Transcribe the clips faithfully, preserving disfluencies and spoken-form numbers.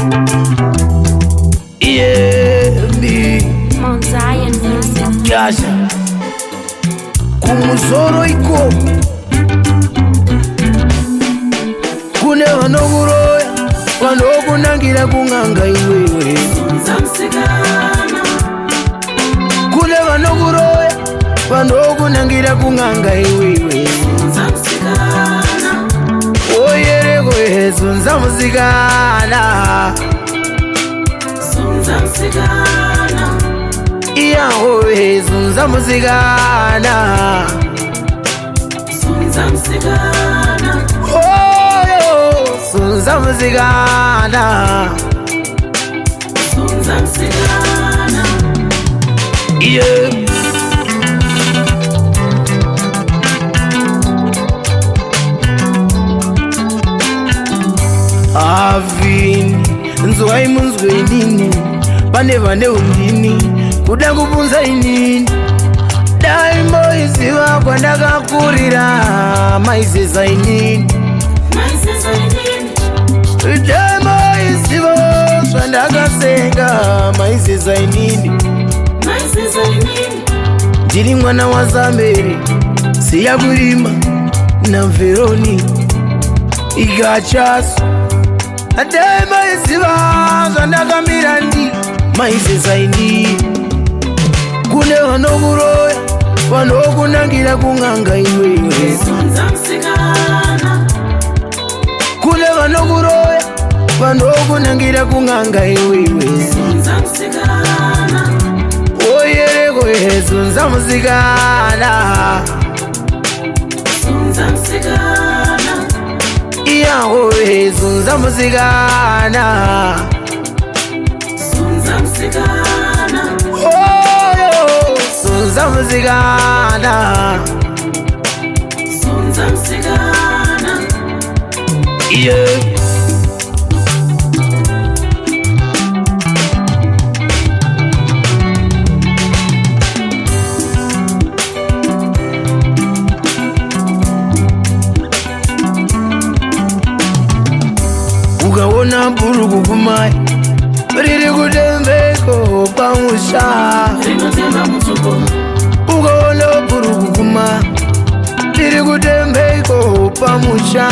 Yeah, me Mount Zion Music. Kasha kumusoro iko kune vanokuroya vanokunangira kung'anga iwewe kune vanokuroya vanokunangira kung'anga iwewe oyereko yesu nzamusikana iyaho yesu nzamusikana oyo sunzamusikana yeah. Avini nzwai munzwe inini pane vane undini kuda kubunza inini dai moiziva kwandakakurira maizeza inini dai moiziva zvandakasenga maizeza inini ndiri mwana wazamberi siya kurima namveroni ikachaso dai moiziva zvandakamira ndi maizeza inini kune vanokuroya vanokunangira kung'anga iwewe kune vanokuroya vanokunangira kung'anga iwewe oyereko yesu nzamusikana iyaho yesu nzamusikana oyo sunzamusikana yeah. Ukaona buruku kumai riri kutembeko pamusha ukaona buruku kuma riri kutembeko pamusha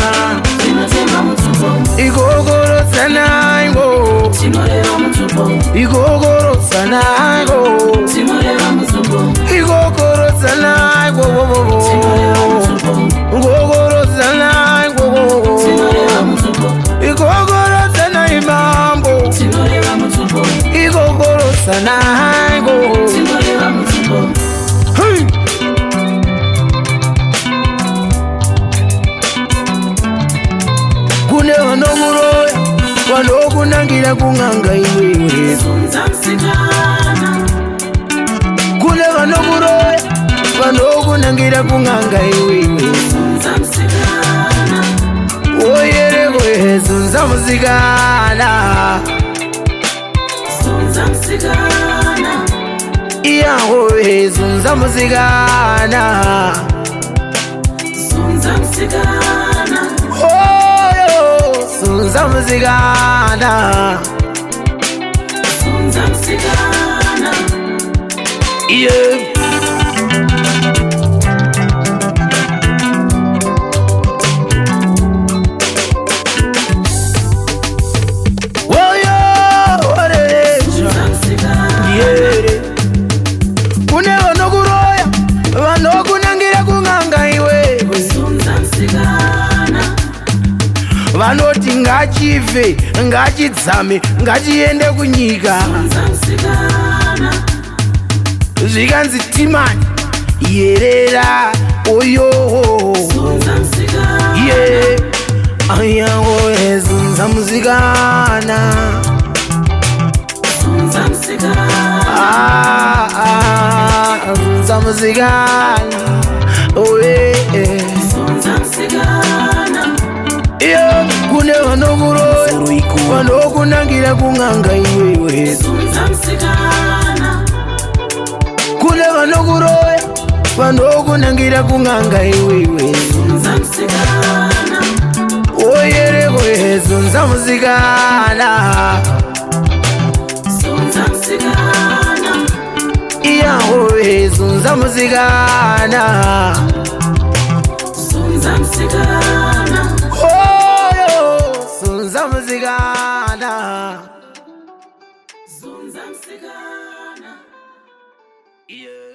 ikokoro sanango ikokoro sanango ikokoro sanango ikokoro sanango ikokoro sanai mambo ikokoro sanango hey. Kune vanokuroya vanokunangira kung'anga iwewe kune vanokuroya vanokunangira kung'anga iwewe oyereko yesu nzamusikana iyaho yesu nzamusikana oyo sunzamusikana yeah. Kune vanokuroya vanokunangira kung'anga iwewe vanoti ngachife ngachidzame ngachiende kunyika zvikanzi timani yerera oyoho ye ayawo yesu nzamusikana ah ah nzamusikana oye iyo kune vanokuroya vanokunangira kung'anga iwewe kune vanokuroya vanokunangira kung'anga iwewe oyereko yesu Sunza muzikana, Sunza muzikana, iya owe sunza muzikana, Sunza muzikana, oh yo sunza muzikana, Sunza muzikana. yeah.